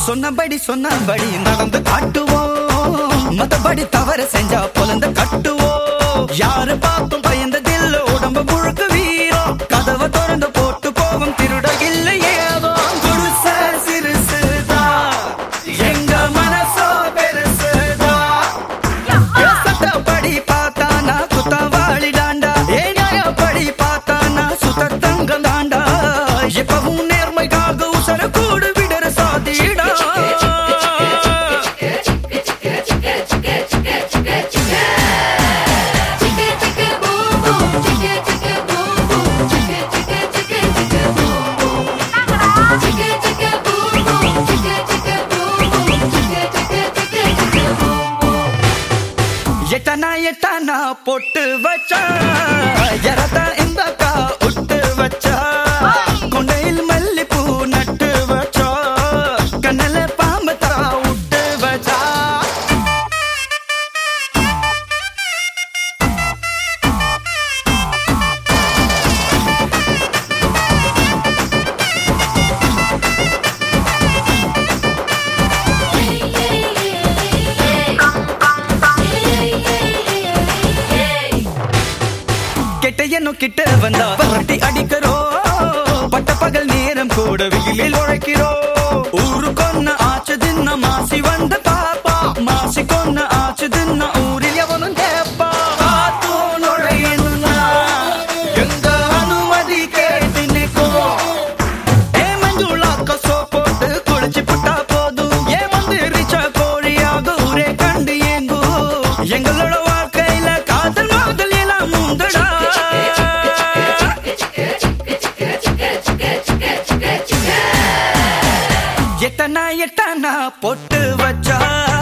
சொன்னபடி நடந்து காட்டுவோம், மத்தபடி தவறு செஞ்சா பொலந்து கட்டுவோம். யாரு பார்த்தும் பயந்ததில்ல, உடம்பு முழுக்க வீரம். கதவை திறந்து போட்டு போகும் திருட இல்லையே, குடிச சிறுசுதான், எங்க மனசோ பெருசுதான். சட்டப்படி பார்த்தா நான் குத்தவாளி தாண்டா, நியாயப்படி பார்த்தா நான் சுத்த தங்கம் தாண்டா. எப்பவும் நேர்மைக்காக உசர கூடு விடற சாதிடா. எட்டனா பொட்டு வச்சா, எரத்தா இந்தக்கா உட்டு வச்சா, கொண்டையில் மல்லிப்பூ நட்டு வச்சா, கண்ணல பாம்பு தா உட்டு வச்சா. கெட்டையனும் கிட்ட வந்தா பரட்டி அடிக்கிறோம், பட்ட பகல் நேரம் கூட வெயிலில் உழைக்கிறோம். ஊரு கொன்ன ஆச்சு தின்ன மாசி வந்த பாப்பா, மாசி கொன்ன ஆச்சு தின்ன ஊரில் எவனும் கேப்பா. காத்தும் நுழையணும்னா எங்க அனுமதி கேட்டு நிற்கும். ஏ மஞ்சுளாக்க சோப்போட்டு குளிச்சு புட்டா போதும், ஏ மந்திரிச்ச கோழியாக ஊரே கண்டு ஏங்கும். எங்களோட வாழ்க்கையில காதல் மாதல் எல்லாம் முந்தடா. எட்டனா பொட்டு வச்சா,